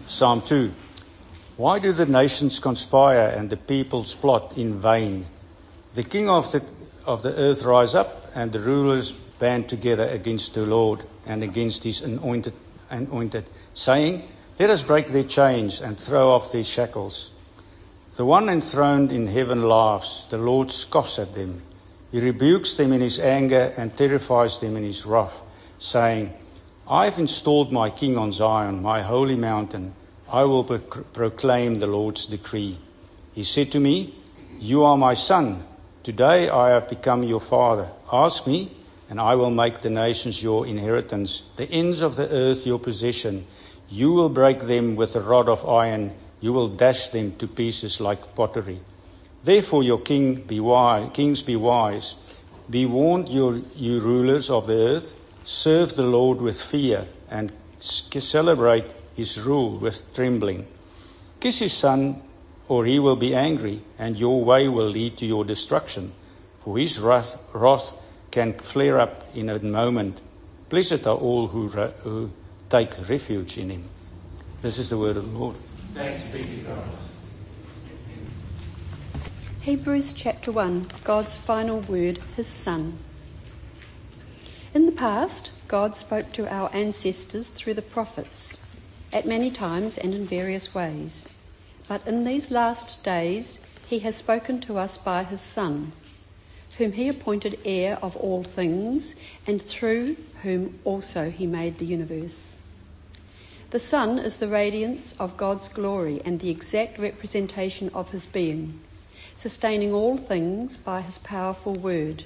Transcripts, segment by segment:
Psalm 2. Why do the nations conspire and the peoples plot in vain? The king of the earth rise up, and the rulers band together against the Lord and against his anointed, saying, let us break their chains and throw off their shackles. The one enthroned in heaven laughs, the Lord scoffs at them. He rebukes them in his anger and terrifies them in his wrath, saying, I have installed my king on Zion, my holy mountain. I will proclaim the Lord's decree. He said to me, you are my son. Today I have become your father. Ask me, and I will make the nations your inheritance, the ends of the earth your possession. You will break them with a rod of iron. You will dash them to pieces like pottery. Therefore your kings be wise. Be warned, you rulers of the earth. Serve the Lord with fear and celebrate his rule with trembling. Kiss his son, or he will be angry, and your way will lead to your destruction. For his wrath can flare up in a moment. Blessed are all who take refuge in him. This is the word of the Lord. Thanks be to God. Hebrews chapter 1, God's final word, his Son. In the past, God spoke to our ancestors through the prophets, at many times and in various ways. But in these last days, he has spoken to us by his Son, whom he appointed heir of all things, and through whom also he made the universe. The Son is the radiance of God's glory and the exact representation of his being, sustaining all things by his powerful word.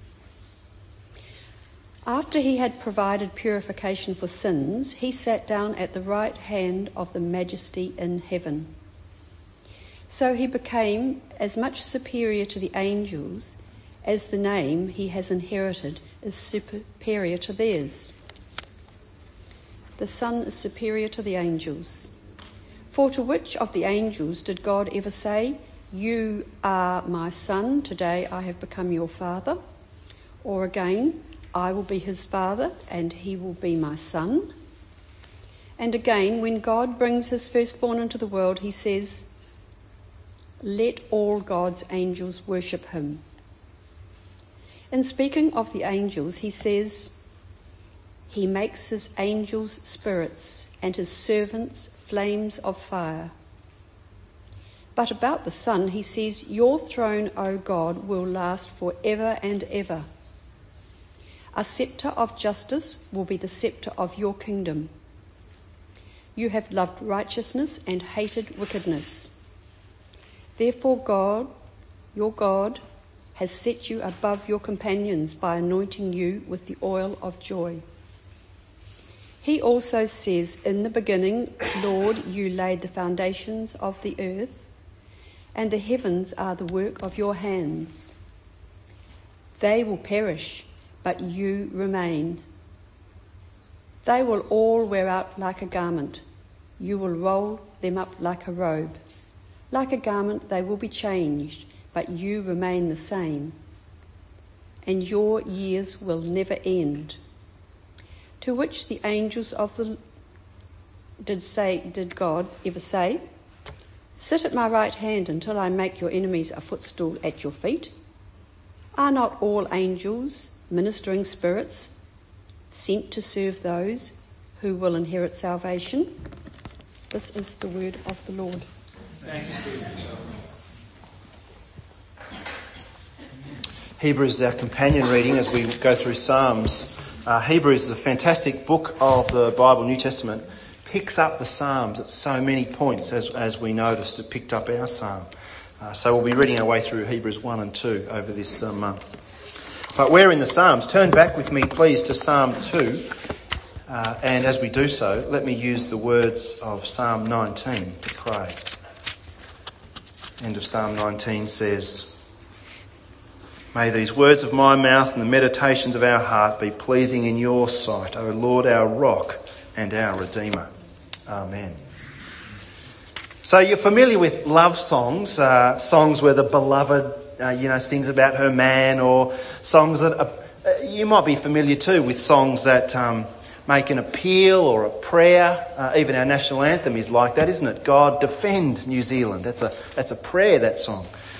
After he had provided purification for sins, he sat down at the right hand of the Majesty in heaven. So he became as much superior to the angels as the name he has inherited is superior to theirs. The Son is superior to the angels. For to which of the angels did God ever say, you are my son, today I have become your father? Or again, I will be his father, and he will be my son. And again, when God brings his firstborn into the world, he says, let all God's angels worship him. In speaking of the angels, he says, he makes his angels spirits and his servants flames of fire. But about the Son, he says, your throne, O God, will last forever and ever. A sceptre of justice will be the sceptre of your kingdom. You have loved righteousness and hated wickedness. Therefore God, your God, has set you above your companions by anointing you with the oil of joy. He also says, in the beginning, Lord, you laid the foundations of the earth, and the heavens are the work of your hands. They will perish, but you remain. They will all wear out like a garment. You will roll them up like a robe. Like a garment they will be changed, but you remain the same. And your years will never end. To which the angels of the did God ever say, sit at my right hand until I make your enemies a footstool at your feet? Are not all angels ministering spirits sent to serve those who will inherit salvation? This is the word of the Lord. Thanks be to God. Hebrews is our companion reading as we go through Psalms. Hebrews is a fantastic book of the Bible, New Testament. Picks up the Psalms at so many points, as we noticed, it picked up our Psalm. So we'll be reading our way through Hebrews 1 and 2 over this month. But we're in the Psalms. Turn back with me, please, to Psalm 2. And as we do so, let me use the words of Psalm 19 to pray. End of Psalm 19 says, may these words of my mouth and the meditations of our heart be pleasing in your sight, O Lord, our rock and our Redeemer. Amen. So you're familiar with love songs, songs where the beloved, sings about her man, or songs that you might be familiar too with songs that make an appeal or a prayer. Even our national anthem is like that, isn't it? God defend New Zealand. That's a prayer, that song.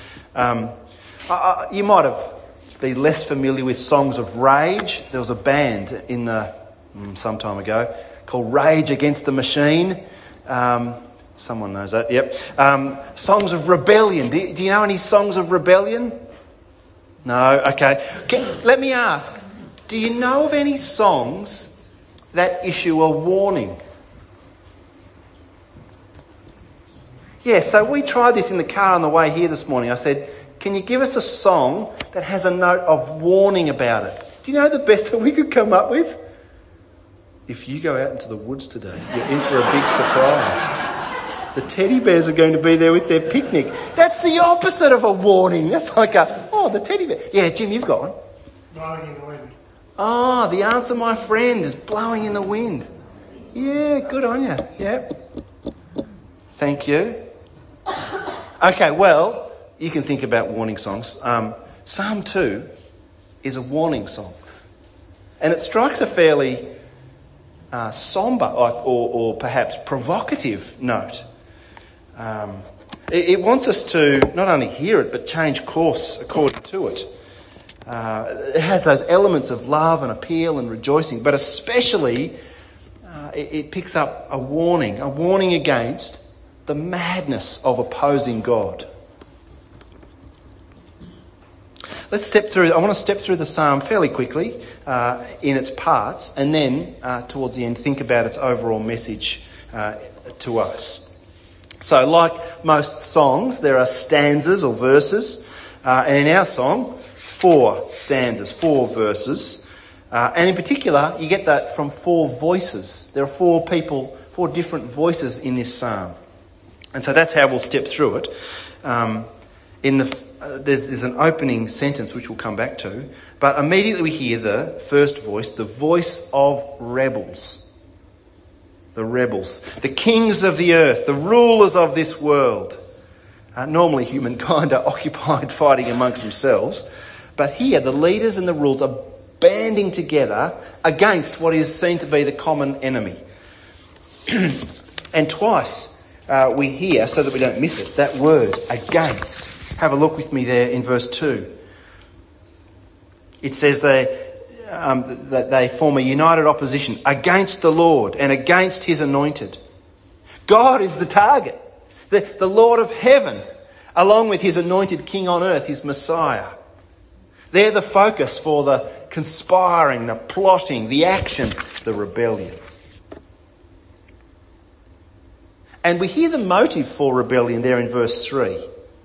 You might be less familiar with songs of rage. There was a band some time ago called Rage Against the Machine. Someone knows that, yep. Songs of rebellion. Do you know any songs of rebellion? No? Okay. Let me ask, do you know of any songs that issue a warning? Yeah, so we tried this in the car on the way here this morning. I said, can you give us a song that has a note of warning about it? Do you know the best that we could come up with? If you go out into the woods today, you're in for a big surprise. The teddy bears are going to be there with their picnic. That's the opposite of a warning. That's like the teddy bear. Yeah, Jim, you've got one. Blowing in the wind. Oh, the answer, my friend, is blowing in the wind. Yeah, good on you. Yeah. Thank you. Okay, well, you can think about warning songs. Psalm 2 is a warning song. And it strikes a fairly sombre or perhaps provocative note. It wants us to not only hear it, but change course according to it. It has those elements of love and appeal and rejoicing, but especially it picks up a warning against the madness of opposing God. I want to step through the psalm fairly quickly in its parts, and then towards the end think about its overall message to us. So like most songs, there are stanzas or verses, and in our song, 4 stanzas, 4 verses. And in particular, you get that from 4 voices. There are 4 different voices in this psalm. And so that's how we'll step through it. There's an opening sentence which we'll come back to, but immediately we hear the first voice, the voice of rebels. The rebels, the kings of the earth, the rulers of this world. Normally humankind are occupied fighting amongst themselves, but here the leaders and the rulers are banding together against what is seen to be the common enemy. And twice we hear, so that we don't miss it, that word, against. Have a look with me there in verse 2. It says that they form a united opposition against the Lord and against his anointed. God is the target. The Lord of heaven, along with his anointed king on earth, his Messiah. They're the focus for the conspiring, the plotting, the action, the rebellion. And we hear the motive for rebellion there in verse 3.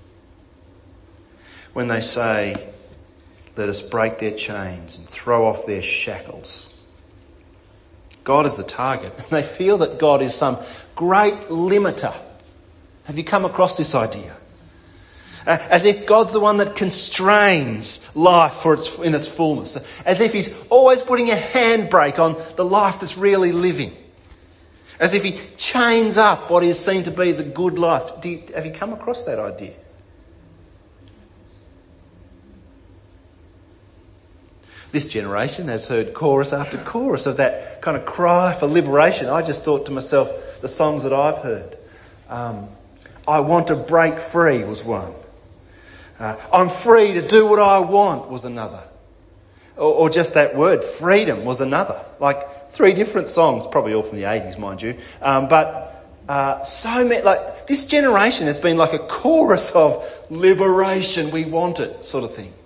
When they say, let us break their chains and throw off their shackles. God is the target. And they feel that God is some great limiter. Have you come across this idea? As if God's the one that constrains life in its fullness. As if he's always putting a handbrake on the life that's really living. As if he chains up what is seen to be the good life. Have you come across that idea? This generation has heard chorus after chorus of that kind of cry for liberation. I just thought to myself, the songs that I've heard. I want to break free was one. I'm free to do what I want was another. Or just that word, freedom, was another. Like 3 different songs, probably all from the 80s, mind you. But so many, like this generation has been like a chorus of liberation, we want it, sort of thing.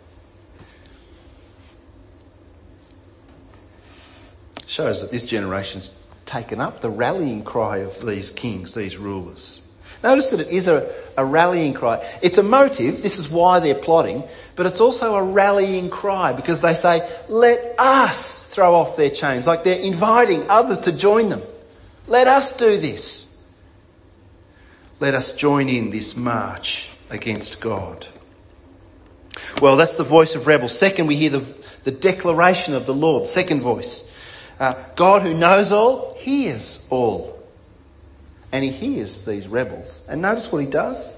Shows that this generation's taken up the rallying cry of these kings, these rulers. Notice that it is a rallying cry. It's a motive, this is why they're plotting, but it's also a rallying cry because they say, let us throw off their chains, like they're inviting others to join them. Let us do this. Let us join in this march against God. Well, that's the voice of rebels. Second, we hear the declaration of the Lord. Second voice. God who knows all, hears all. And he hears these rebels. And notice what he does?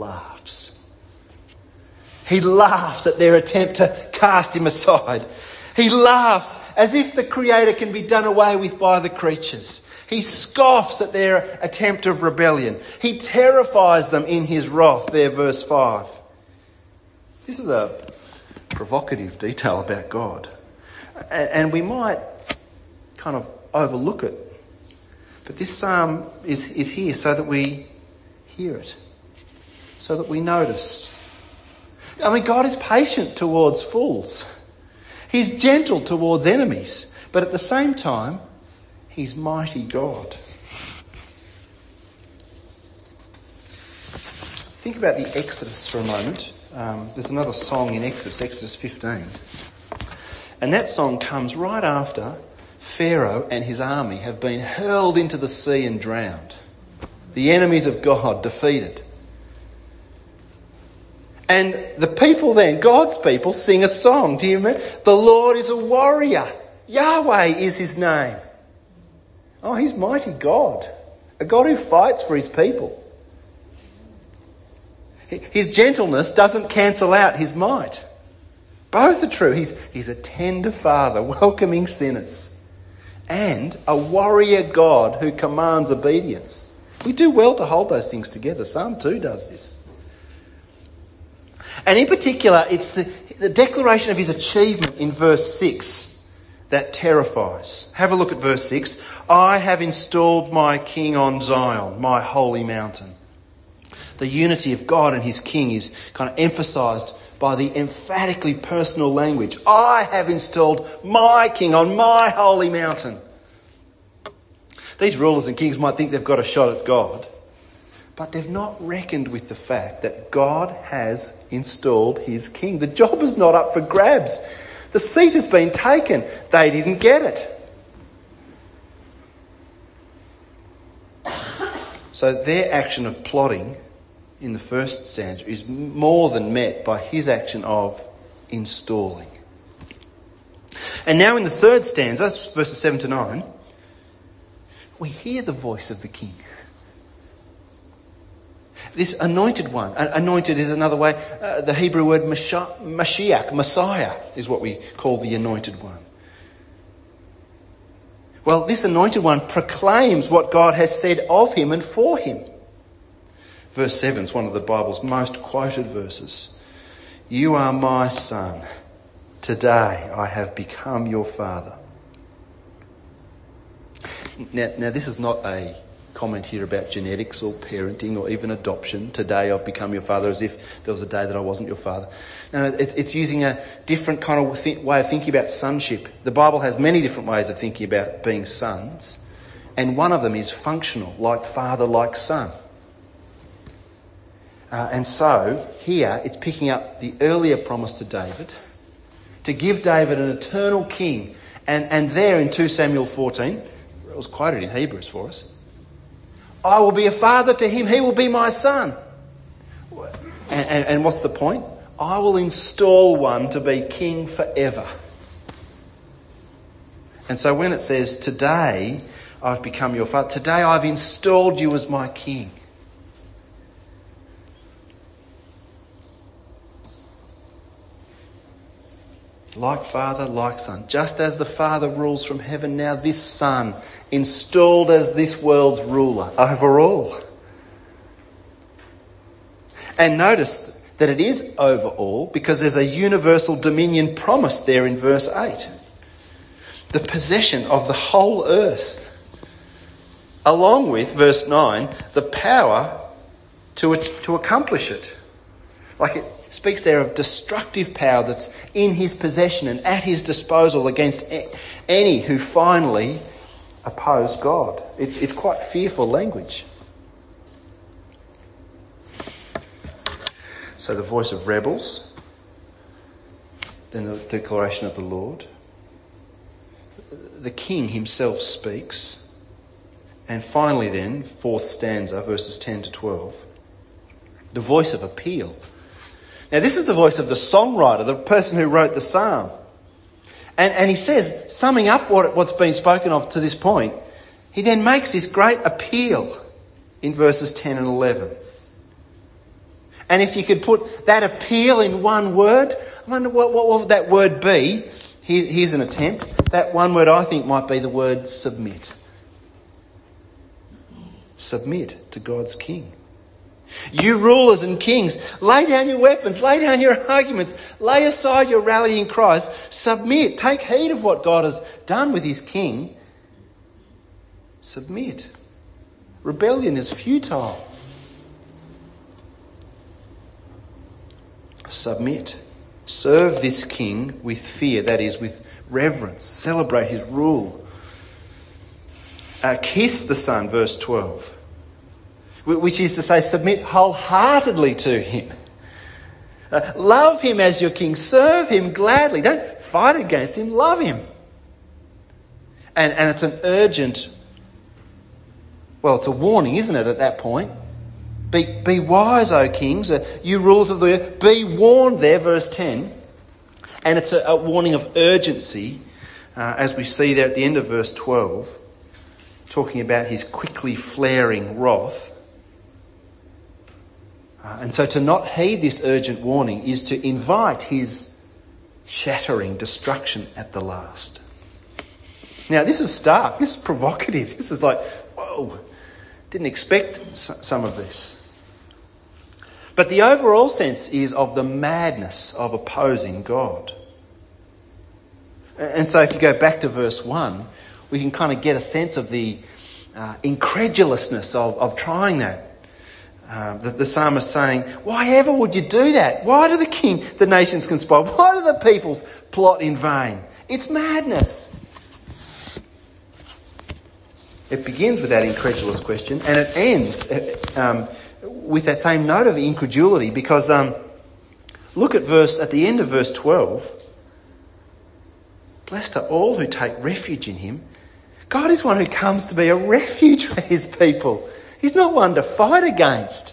Laughs. He laughs at their attempt to cast him aside. He laughs as if the Creator can be done away with by the creatures. He scoffs at their attempt of rebellion. He terrifies them in his wrath. There, verse 5. This is a provocative detail about God. And we might kind of overlook it. But this psalm is here so that we hear it. So that we notice. I mean, God is patient towards fools. He's gentle towards enemies. But at the same time, He's mighty God. Think about the Exodus for a moment. There's another song in Exodus 15. And that song comes right after Pharaoh and his army have been hurled into the sea and drowned. The enemies of God defeated. And the people then, God's people, sing a song. Do you remember? The Lord is a warrior. Yahweh is his name. Oh, he's mighty God. A God who fights for his people. His gentleness doesn't cancel out his might. Both are true. He's a tender father, welcoming sinners. And a warrior God who commands obedience. We do well to hold those things together. Psalm 2 does this. And in particular, it's the declaration of his achievement in verse 6 that terrifies. Have a look at verse 6. I have installed my king on Zion, my holy mountain. The unity of God and his king is kind of emphasised by the emphatically personal language. I have installed my king on my holy mountain. These rulers and kings might think they've got a shot at God, but they've not reckoned with the fact that God has installed his king. The job is not up for grabs. The seat has been taken. They didn't get it. So their action of plotting in the first stanza is more than met by his action of installing. And now in the third stanza, verses 7 to 9, we hear the voice of the king. This anointed one. Anointed is another way. The Hebrew word Mashiach, Messiah, is what we call the anointed one. Well, this anointed one proclaims what God has said of him and for him. Verse 7 is one of the Bible's most quoted verses. You are my son. Today I have become your father. Now this is not a comment here about genetics or parenting or even adoption. Today I've become your father, as if there was a day that I wasn't your father. No, it's using a different kind of way of thinking about sonship. The Bible has many different ways of thinking about being sons, and one of them is functional, like father, like son. And so here it's picking up the earlier promise to David to give David an eternal king. And there in 2 Samuel 14, it was quoted in Hebrews for us, I will be a father to him, he will be my son. And what's the point? I will install one to be king forever. And so when it says, today I've become your father, today I've installed you as my king. Like father, like son. Just as the Father rules from heaven, now this Son, installed as this world's ruler over all. And notice that it is over all because there's a universal dominion promised there in verse 8. The possession of the whole earth. Along with, verse 9, the power to accomplish it. Like it speaks there of destructive power that's in his possession and at his disposal against any who finally oppose God. It's quite fearful language. So the voice of rebels, then the declaration of the Lord. The king himself speaks. And finally then, fourth stanza, verses 10 to 12, the voice of appeal. Now this is the voice of the songwriter, the person who wrote the psalm. And he says, summing up what's been spoken of to this point, he then makes this great appeal in verses 10 and 11. And if you could put that appeal in one word, I wonder what would that word be? Here's an attempt. That one word I think might be the word submit. Submit to God's king. You rulers and kings, lay down your weapons, lay down your arguments, lay aside your rallying cries, submit, take heed of what God has done with his king. Submit. Rebellion is futile. Submit. Serve this king with fear, that is, with reverence. Celebrate his rule. Kiss the Son, verse 12. Which is to say, submit wholeheartedly to him. Love him as your king. Serve him gladly. Don't fight against him. Love him. And it's an urgent, well, it's a warning, isn't it, at that point? Be wise, O kings, you rulers of the earth. Be warned there, verse 10. And it's a warning of urgency, as we see there at the end of verse 12, talking about his quickly flaring wrath. And so to not heed this urgent warning is to invite his shattering destruction at the last. Now, this is stark. This is provocative. This is like, whoa, didn't expect some of this. But the overall sense is of the madness of opposing God. And so if you go back to verse 1, we can kind of get a sense of the incredulousness of trying that. The psalmist saying, why ever would you do that? Why do the nations conspire? Why do the peoples plot in vain? It's madness. It begins with that incredulous question and it ends with that same note of incredulity because look at the end of verse 12. Blessed are all who take refuge in him. God is one who comes to be a refuge for his people. He's not one to fight against.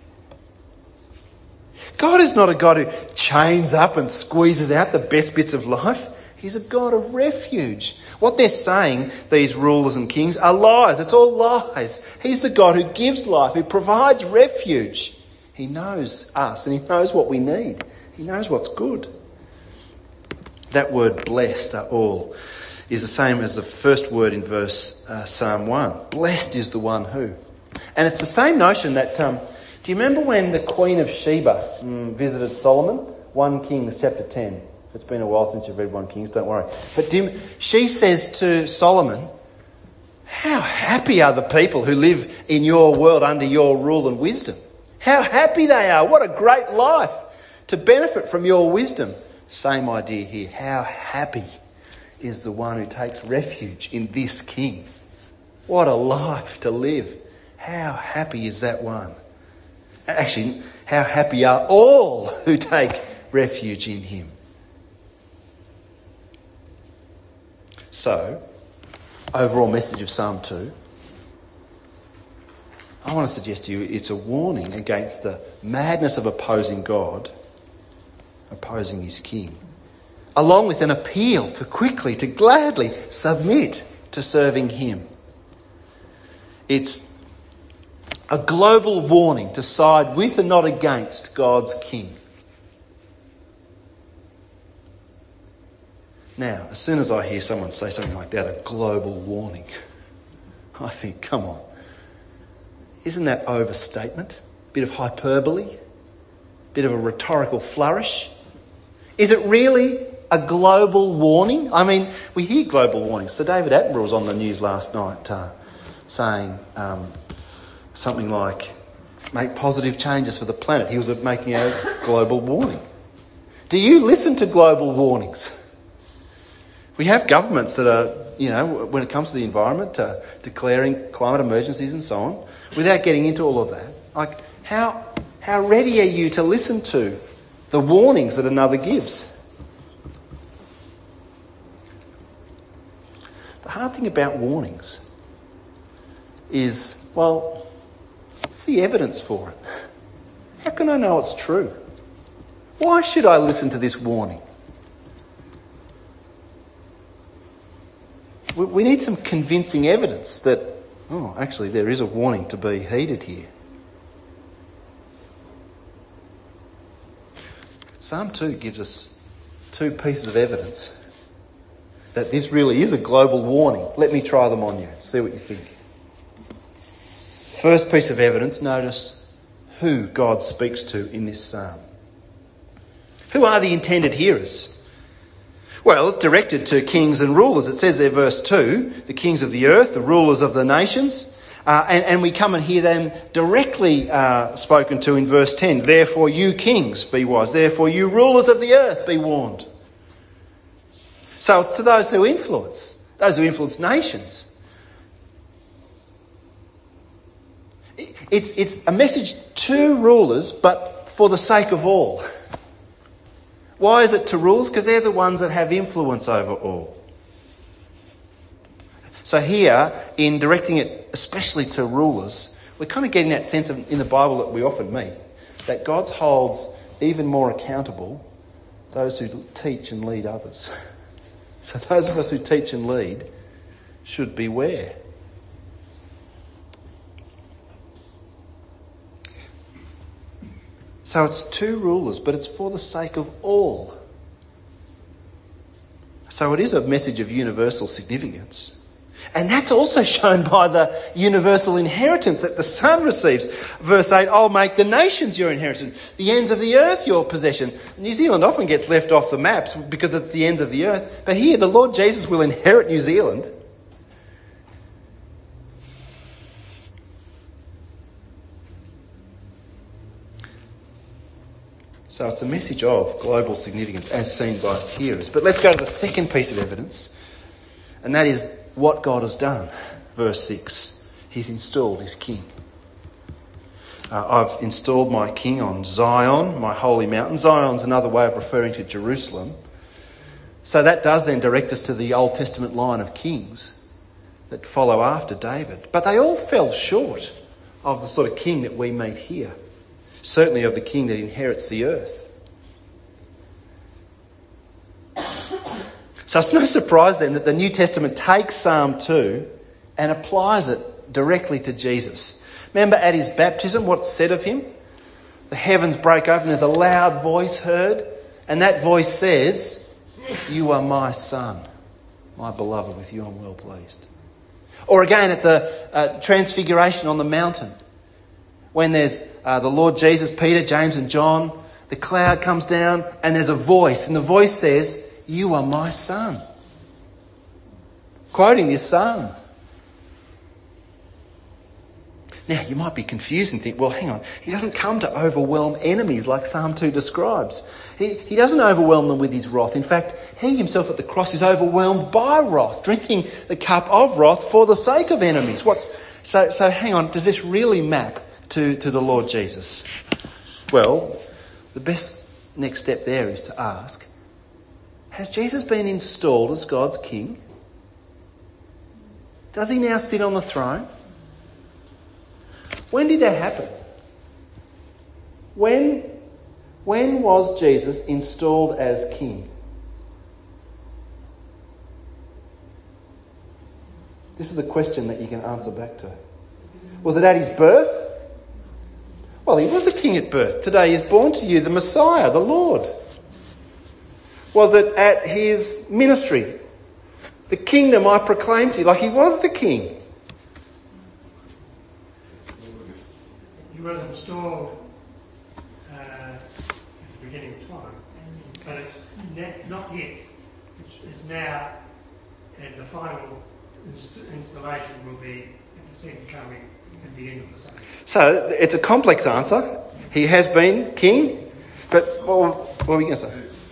God is not a God who chains up and squeezes out the best bits of life. He's a God of refuge. What they're saying, these rulers and kings, are lies. It's all lies. He's the God who gives life, who provides refuge. He knows us and he knows what we need. He knows what's good. That word blessed are all is the same as the first word in verse Psalm 1. Blessed is the one who. And it's the same notion that, do you remember when the Queen of Sheba visited Solomon? 1 Kings chapter 10. It's been a while since you've read 1 Kings, don't worry. But she says to Solomon, how happy are the people who live in your world under your rule and wisdom? How happy they are. What a great life to benefit from your wisdom. Same idea here. How happy is the one who takes refuge in this king. What a life to live. How happy is that one? Actually, how happy are all who take refuge in him? So, overall message of Psalm 2. I want to suggest to you it's a warning against the madness of opposing God, opposing his king, along with an appeal to quickly, to gladly submit to serving him. It's a global warning to side with and not against God's king. Now, as soon as I hear someone say something like that, a global warning, I think, come on. Isn't that overstatement? Bit of hyperbole? Bit of a rhetorical flourish? Is it really a global warning? I mean, we hear global warnings. Sir David Attenborough was on the news last night saying something like, make positive changes for the planet. He was making a global warning. Do you listen to global warnings? We have governments that are, when it comes to the environment, declaring climate emergencies and so on, without getting into all of that. Like, how ready are you to listen to the warnings that another gives? The hard thing about warnings is, well, what's the evidence for it? How can I know it's true? Why should I listen to this warning? We need some convincing evidence that, actually there is a warning to be heeded here. Psalm 2 gives us two pieces of evidence that this really is a global warning. Let me try them on you. See what you think. First piece of evidence, notice who God speaks to in this psalm. Who are the intended hearers? Well, it's directed to kings and rulers. It says there, verse 2, the kings of the earth, the rulers of the nations. And we come and hear them directly spoken to in verse 10. Therefore you kings, be wise. Therefore you rulers of the earth, be warned. So it's to those who influence nations. It's a message to rulers, but for the sake of all. Why is it to rulers? Because they're the ones that have influence over all. So here, in directing it especially to rulers, we're kind of getting that sense in the Bible that we often meet, that God holds even more accountable those who teach and lead others. So those of us who teach and lead should beware. So it's to rulers, but it's for the sake of all. So it is a message of universal significance. And that's also shown by the universal inheritance that the Son receives. Verse 8, I'll make the nations your inheritance, the ends of the earth your possession. New Zealand often gets left off the maps because it's the ends of the earth. But here, the Lord Jesus will inherit New Zealand. So it's a message of global significance as seen by its hearers. But let's go to the second piece of evidence, and that is what God has done. Verse 6, he's installed his king. I've installed my king on Zion, my holy mountain. Zion's another way of referring to Jerusalem. So that does then direct us to the Old Testament line of kings that follow after David. But they all fell short of the sort of king that we meet here. Certainly of the king that inherits the earth. So it's no surprise then that the New Testament takes Psalm 2 and applies it directly to Jesus. Remember at his baptism what's said of him? The heavens break open, there's a loud voice heard, and that voice says, "You are my son, my beloved, with you I'm well pleased." Or again at the transfiguration on the mountain, when there's the Lord Jesus, Peter, James and John, the cloud comes down and there's a voice, and the voice says, "You are my son." Quoting this psalm. Now, you might be confused and think, well, hang on, he doesn't come to overwhelm enemies like Psalm 2 describes. He doesn't overwhelm them with his wrath. In fact, he himself at the cross is overwhelmed by wrath, drinking the cup of wrath for the sake of enemies. So hang on, does this really map to the Lord Jesus? Well, the best next step there is to ask, has Jesus been installed as God's king? Does he now sit on the throne? When did that happen? When was Jesus installed as king? This is a question that you can answer back to. Was it at his birth? Well, he was a king at birth. Today is born to you the Messiah, the Lord. Was it at his ministry? The kingdom I proclaim to you, like he was the king. He was installed at the beginning of time, but it's not yet. It's now, and the final installation will be at the second coming at the end of the same. So it's a complex answer. He has been king, but what were you going to say?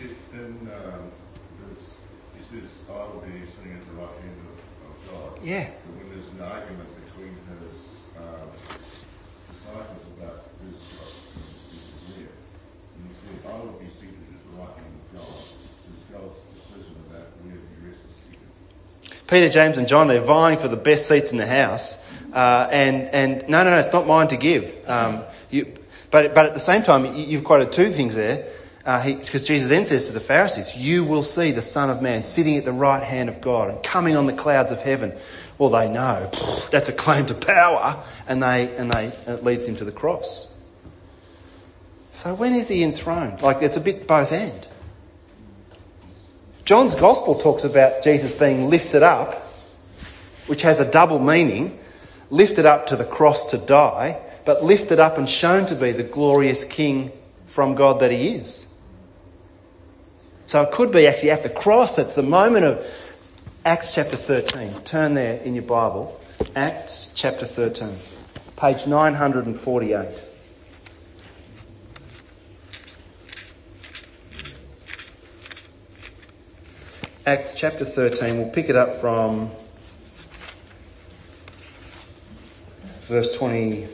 He says, I will be sitting at the right hand of God. Yeah. But when there's an argument between his disciples about who's where, and he says, I will be seated at the right hand of God. It's God's decision about where the rest is seated. Peter, James and John are vying for the best seats in the house. And no, it's not mine to give. But at the same time, you've quoted two things there. Because Jesus then says to the Pharisees, you will see the Son of Man sitting at the right hand of God and coming on the clouds of heaven. Well, they know that's a claim to power, and it leads him to the cross. So when is he enthroned? Like, it's a bit both end. John's Gospel talks about Jesus being lifted up, which has a double meaning. Lifted up to the cross to die, but lifted up and shown to be the glorious King from God that he is. So it could be actually at the cross. It's the moment of Acts chapter 13. Turn there in your Bible. Acts chapter 13. Page 948. Acts chapter 13. We'll pick it up from verse 20.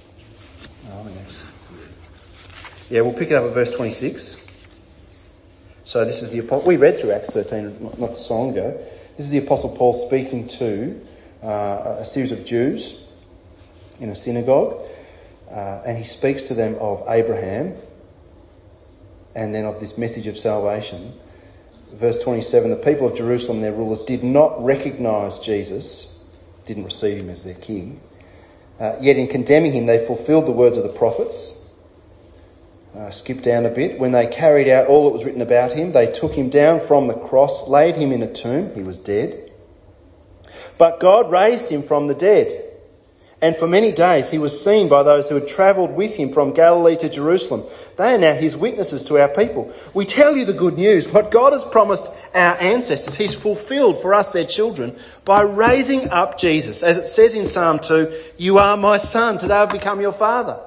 We'll pick it up at verse 26. So this is the Apostle. We read through Acts 13 not so long ago. This is the Apostle Paul speaking to a series of Jews in a synagogue. And he speaks to them of Abraham and then of this message of salvation. Verse 27, the people of Jerusalem, their rulers, did not recognise Jesus, didn't receive him as their king. Yet in condemning him, they fulfilled the words of the prophets. Skip down a bit. When they carried out all that was written about him, they took him down from the cross, laid him in a tomb. He was dead. But God raised him from the dead. And for many days he was seen by those who had travelled with him from Galilee to Jerusalem. They are now his witnesses to our people. We tell you the good news. What God has promised our ancestors, he's fulfilled for us, their children, by raising up Jesus. As it says in Psalm 2, you are my son, today I've become your father.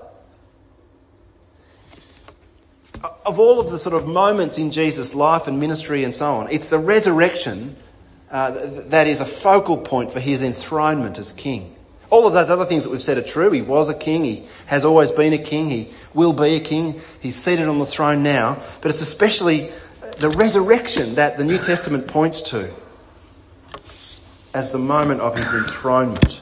Of all of the sort of moments in Jesus' life and ministry and so on, it's the resurrection that is a focal point for his enthronement as king. All of those other things that we've said are true. He was a king. He has always been a king. He will be a king. He's seated on the throne now. But it's especially the resurrection that the New Testament points to as the moment of his enthronement.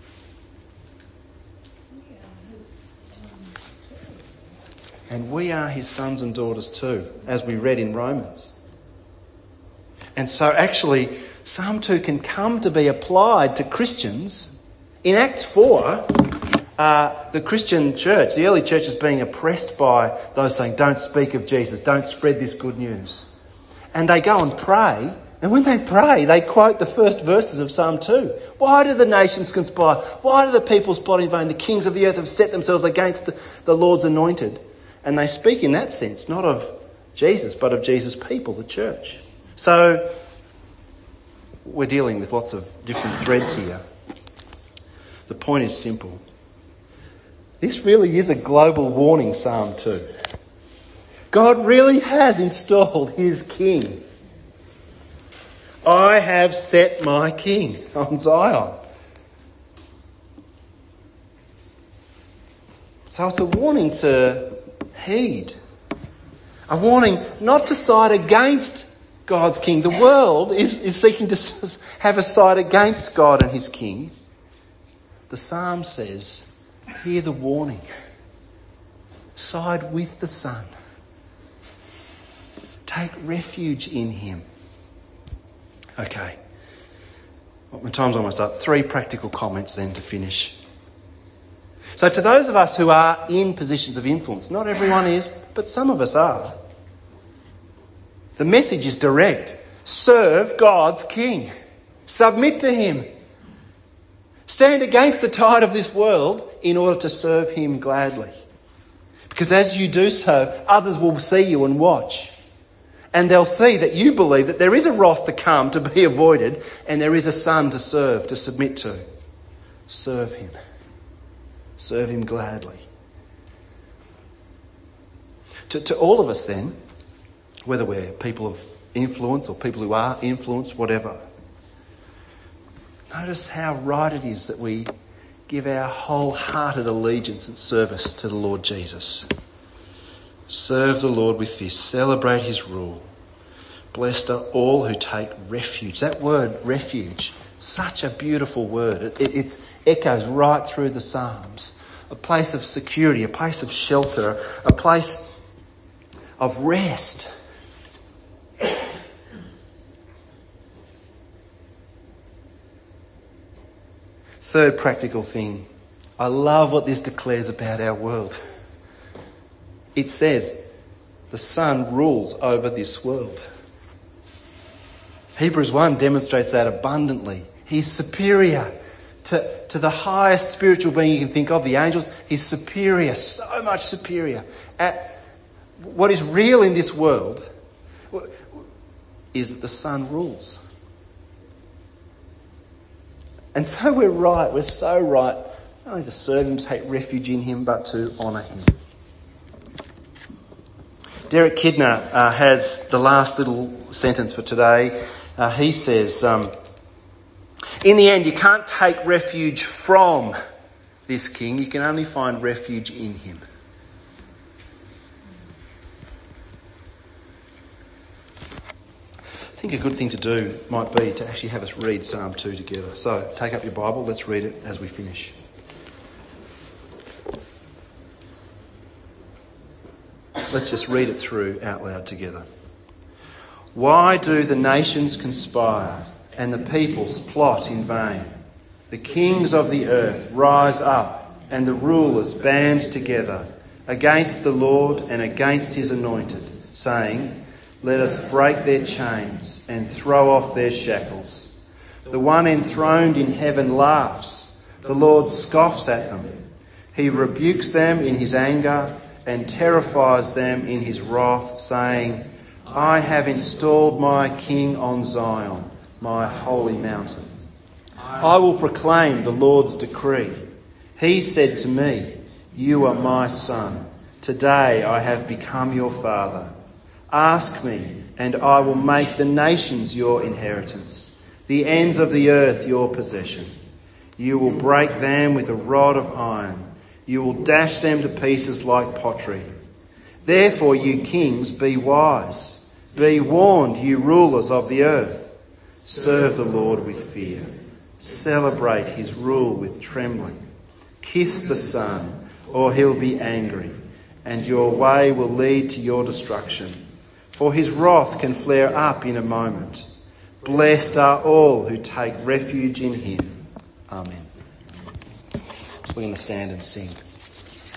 And we are his sons and daughters too, as we read in Romans. And so actually, Psalm 2 can come to be applied to Christians. In Acts 4, the Christian church, the early church, is being oppressed by those saying, don't speak of Jesus, don't spread this good news. And they go and pray, and when they pray, they quote the first verses of Psalm 2. Why do the nations conspire? Why do the peoples plot in vain? The kings of the earth have set themselves against the Lord's anointed. And they speak in that sense, not of Jesus, but of Jesus' people, the church. So we're dealing with lots of different threads here. The point is simple. This really is a global warning, Psalm 2. God really has installed his king. I have set my king on Zion. So it's a warning to heed. A warning not to side against God's king. The world is seeking to have a side against God and his king. The psalm says, hear the warning. Side with the Son. Take refuge in him. Okay. Well, my time's almost up. 3 practical comments then to finish. So to those of us who are in positions of influence, not everyone is, but some of us are. The message is direct. Serve God's king. Submit to him. Stand against the tide of this world in order to serve him gladly. Because as you do so, others will see you and watch. And they'll see that you believe that there is a wrath to come to be avoided and there is a son to serve, to submit to. Serve him. Serve him gladly. To all of us then, whether we're people of influence or people who are influenced, whatever, notice how right it is that we give our wholehearted allegiance and service to the Lord Jesus. Serve the Lord with this. Celebrate his rule. Blessed are all who take refuge. That word, refuge, such a beautiful word. It echoes right through the Psalms. A place of security, a place of shelter, a place of rest. Third practical thing. I love what this declares about our world. It says, the Son rules over this world. Hebrews 1 demonstrates that abundantly. He's superior to the highest spiritual being you can think of, the angels. He's superior, so much superior. What is real in this world is that the Son rules. And so we're so right, not only to serve him, to take refuge in him, but to honour him. Derek Kidner has the last little sentence for today. He says, in the end, you can't take refuge from this king. You can only find refuge in him. I think a good thing to do might be to actually have us read Psalm 2 together. So take up your Bible. Let's read it as we finish. Let's just read it through out loud together. Why do the nations conspire and the peoples plot in vain? The kings of the earth rise up and the rulers band together against the Lord and against his anointed, saying, let us break their chains and throw off their shackles. The one enthroned in heaven laughs. The Lord scoffs at them. He rebukes them in his anger and terrifies them in his wrath, saying, I have installed my king on Zion, my holy mountain. I will proclaim the Lord's decree. He said to me, you are my son. Today I have become your father. Ask me, and I will make the nations your inheritance, the ends of the earth your possession. You will break them with a rod of iron. You will dash them to pieces like pottery. Therefore, you kings, be wise. Be warned, you rulers of the earth. Serve the Lord with fear. Celebrate his rule with trembling. Kiss the Son, or he'll be angry, and your way will lead to your destruction. For his wrath can flare up in a moment. Blessed are all who take refuge in him. Amen. We're going to stand and sing.